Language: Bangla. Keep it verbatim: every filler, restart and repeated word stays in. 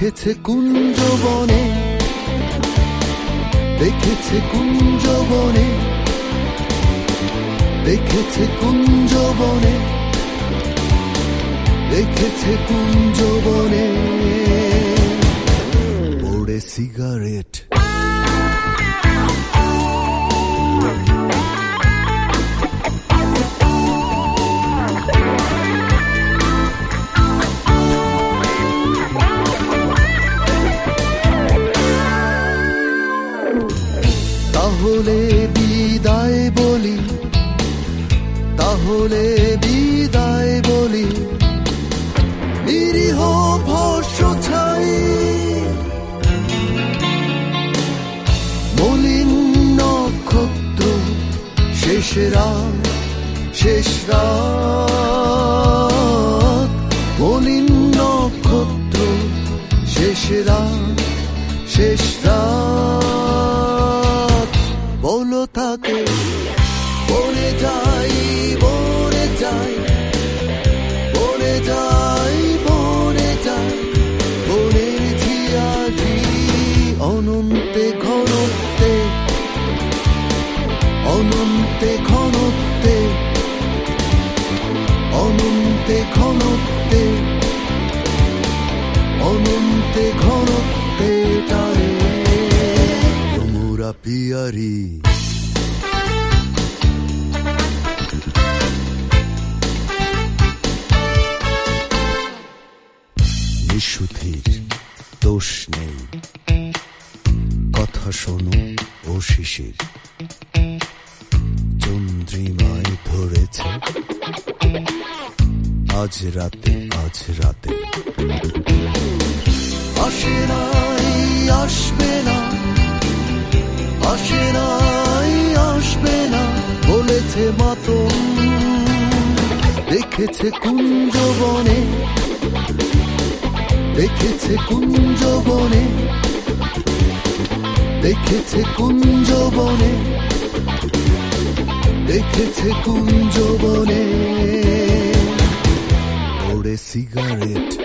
দেখেছে কুঞ্জবনে, দেখেছে কুঞ্জবনে, দেখেছে কুঞ্জবনে, দেখেছে কুঞ্জবনে ওড়ে সিগারেট। তাহলে বিদায় বলি, তাহলে বিদায় বলি, নিরীহ ভস্য ছাই মলিন নক্ষত্র, শেষ রাত, শেষ রাত, মলিন নক্ষত্র, শেষ রাত, শেষ রাত, বলো তাকে বলে যাই, বলে যাই, বলে যাই, বলে যাই, বনের ঝিয়াঝি অনন্তে ঘনত্বে, অনন্তে ঘনত্বে, অনন্তে ঘনত্বে, অনন্তে ঘনত্বে তারে তোমরা পিয়ারি। নিশুতির দোষ নেই, কথা শোনো ও শিশির, চন্দ্রিমায় ধরেছে আজ রাতে, আজ রাতে আসে নাই, আসবে না, আসে নাই, আসবে না বলেছে মাতম। দেখেছে কুঞ্জবনে, দেখেছে কুঞ্জবনে, দেখেছে কুঞ্জবনে, দেখেছে কুঞ্জবনে ওড়ে সিগারেট।